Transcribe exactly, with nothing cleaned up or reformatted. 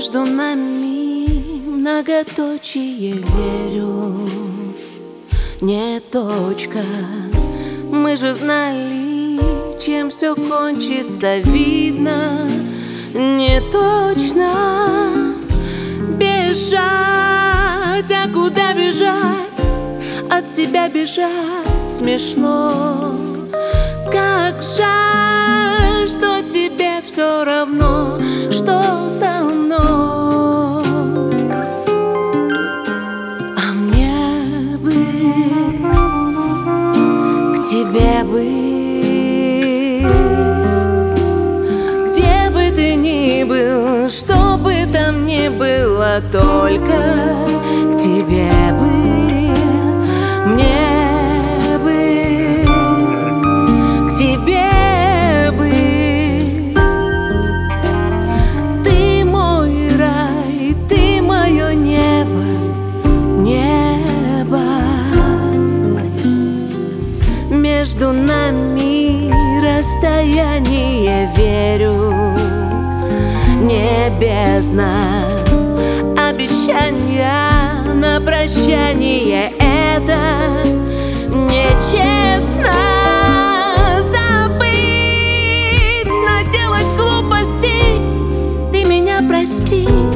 Между нами многоточие, верю, не точка. Мы же знали, чем все кончится, видно, не точно. Бежать, а куда бежать? От себя бежать смешно. Как жаль, что тебе все равно, что со мной. А мне бы к тебе бы, где бы ты ни был, что бы там ни было, только к тебе бы, мне бы, к тебе бы. Ты мой рай, ты мое небо, небо. Между нами расстояние, верю, не бездна. Обещания на прощание — это нечестно. Забыть, наделать глупостей, ты меня прости.